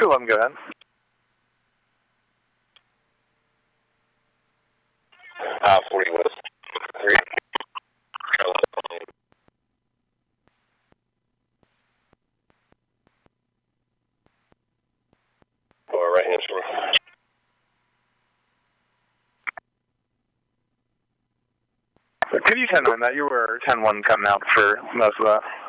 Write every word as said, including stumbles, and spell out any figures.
two eleven, go ahead. Uh, forty West. Three. Or right hand shore. Could you ten nine that? You were ten one coming out for most of that.